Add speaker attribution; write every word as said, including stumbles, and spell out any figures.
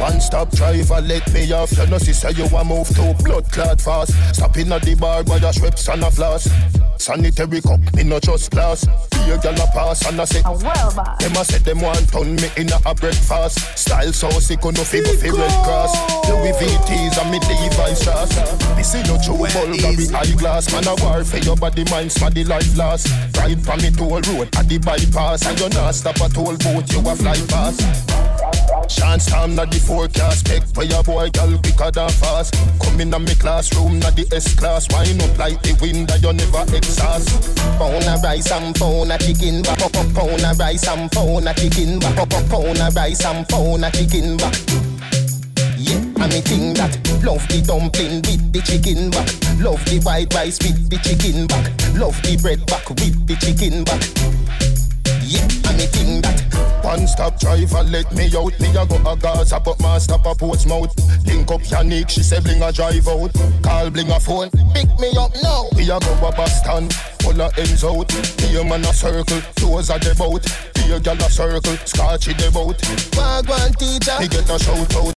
Speaker 1: One stop driver, let me off. You know, see, say you a move to blood clot fast. Stopping at the bar by the Schweppes and a floss. Sanitary cup, me no just glass. Here gyal a pass and I say,
Speaker 2: oh, well,
Speaker 1: them a say them want turn me in a breakfast. Style so sick on no fever fi Red Cross. Louis V T's and me Levi's shoes. This is no true Bulgari eyeglass. Man a war for your body, mind, smaddy life last. Ride from me toll road at the bypass. And you not stop at toll boat, you a fly past. Chance time na the forecast. Pick for your boy, girl, quicker than fast. Come in a me classroom, na the S-class. Wind up like the wind that you never exhaust.
Speaker 3: Pound a rice and pound a chicken back. Pound a rice and pound a chicken back. Pound a rice and pound a chicken back. Yeah, and me think that. Love the dumpling with the chicken back. Love the white rice with the chicken back. Love the bread back with the chicken back. Yeah, and me think that.
Speaker 1: One stop driver, let me out. Me a go a Gaza, but my stop a Portsmouth. Link up Yannick, she say bling a drive out. Call bling a phone, pick me up now. Me a go a Boston, pull a ends out. Here man a circle, toes a the boat. Here gyal a circle, scotch in the boat.
Speaker 3: Wagwan teacher,
Speaker 1: me get a shout out.